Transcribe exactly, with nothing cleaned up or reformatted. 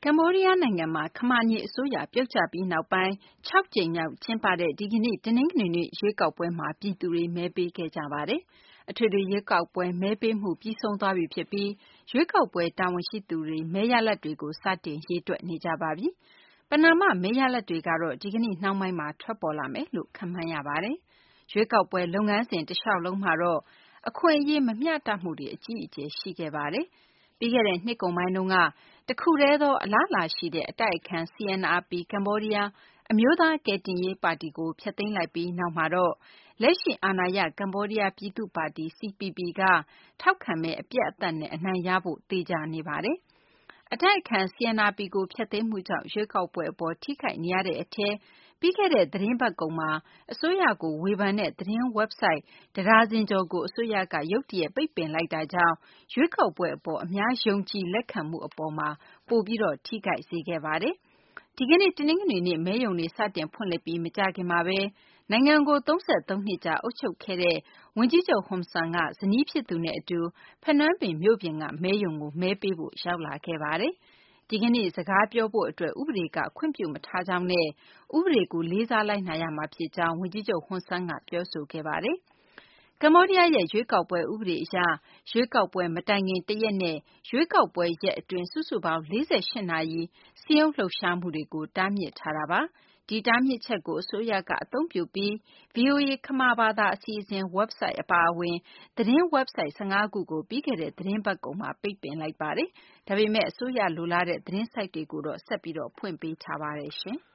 ကမ္ဘောဒီးယားနိုင်ငံမှာ ခမာညီအစိုးရပြုတ်ကျပြီးနောက်ပိုင်း ခြောက်ကြိမ်မြောက်ကျင်းပတဲ့ဒီကနေ့ တနင်္ဂနွေနေ့ရွေးကောက်ပွဲမှာပြည်သူတွေမဲပေးခဲ့ကြပါတယ်။ အထွေထွေရွေးကောက်ပွဲမဲပေးမှုပြီးဆုံးသွားပြီဖြစ်ပြီးရွေးကောက်ပွဲတာဝန်ရှိသူတွေမဲရလဒ်တွေကိုစတင်ရေတွက်နေကြပါပြီ။ ပဏာမမဲရလဒ်တွေကတော့ဒီကနေ့နှောင်းပိုင်းမှာထွက်ပေါ်လာမယ်လို့ခန့်မှန်းရပါတယ်။ ရွေးကောက်ပွဲလုပ်ငန်းစဉ်တလျှောက်လုံးမှာတော့အခွင့်အရေးမမျှတမှုတွေအကြီးအကျယ်ရှိခဲ့ပါတယ်။ ပြီးခဲ့တဲ့နှစ်ကုန်ပိုင်းတုန်းကတခုတည်းသောအလားအလာရှိတဲ့အတိုက်အခံ စီ အန် အာ ပီ ကမ္ဘောဒီးယားအမျိုးသားကယ်တင်ရေးပါတီကိုဖျက်သိမ်းလိုက်ပြီးနောက်မှာတော့လက်ရှိအာဏာရကမ္ဘောဒီးယားပြည်သူ့ပါတီ စီ ပီ ပီ ကထောက်ခံမဲအပြတ်အသတ်နဲ့အနိုင်ရဖို့သေချာနေပါတယ်။ အတိုက်အခံ စီ အန် အာ ပီ ကိုဖျက်သိမ်းမှုကြောင့်ရွေးကောက်ပွဲအပေါ်ထိခိုက်နေရတဲ့အထဲပြီးခဲ့တဲ့သီတင်းပတ်ကုန်မှာအစိုးရကိုဝေဖန်တဲ့သတင်းဝက်ဘ်ဆိုက်တဒါဇင်ကျော်ကိုအစိုးရကရုတ်တရက်ပိတ်ပင်လိုက်တာကြောင့်ရွေးကောက်ပွဲအပေါ်အများယုံကြည်လက်ခံမှုအပေါ်မှာပိုပြီးထိခိုက်စေခဲ့ပါတယ်။ ဒီကနေ့တနင်္ဂနွေနေ့မဲရုံတွေစတင်ဖွင့်လှစ်ပြီးမကြာခင်မှာပဲနိုင်ငံကိုသုံးဆယ့်သုံးနှစ်ကြာအုပ်ချုပ်ခဲ့တဲ့ဝန်ကြီးချုပ်ဟွန်ဆန်ကဇနီးဖြစ်သူနဲ့အတူဖနွမ်းပင်မြို့ပြင်ကမဲရုံကိုမဲပေးဖို့ရောက်လာခဲ့ပါတယ်။ ဒီကနေ့စကားပြောဖို့အတွက်ဥပဒေကခွင့်ပြုမထားကြောင်းနဲ့ဥပဒေကိုလေးစားလိုက်နာရမှာဖြစ်ကြောင်းဝန်ကြီးချုပ်ဟွန်ဆန်ကပြောဆိုခဲ့ပါတယ်။ ကမ္ဘောဒီးယားရဲ့ရွေးကောက်ပွဲဥပဒေအရရွေးကောက်ပွဲမတိုင်ခင်တရက်နဲ့ရွေးကောက်ပွဲရက်အတွင်းစုစုပေါင်းလေးဆယ့်ရှစ်နာရီစည်းရုံးလှုပ်ရှားမှုတွေကိုတားမြစ်ထားတာပါ။ ဒီတားမြစ်ချက်ကိုအစိုးရကအသုံးပြုပြီး ဗွီအိုအေ ခမာဘာသာအစီအစဉ်ဝက်ဘ်ဆိုက်အပါအဝင်သတင်းဝက်ဘ်ဆိုက်၁၅ခုကိုပြီးခဲ့တဲ့သီတင်းပတ်ကုန်မှာပိတ်ပင်လိုက်ပါတယ်။ ဒါပေမယ့်အစိုးရလိုလားတဲ့သတင်းဆိုက်တွေကိုတော့ဆက်ပြီးဖွင့်ပေးထားပါတယ်။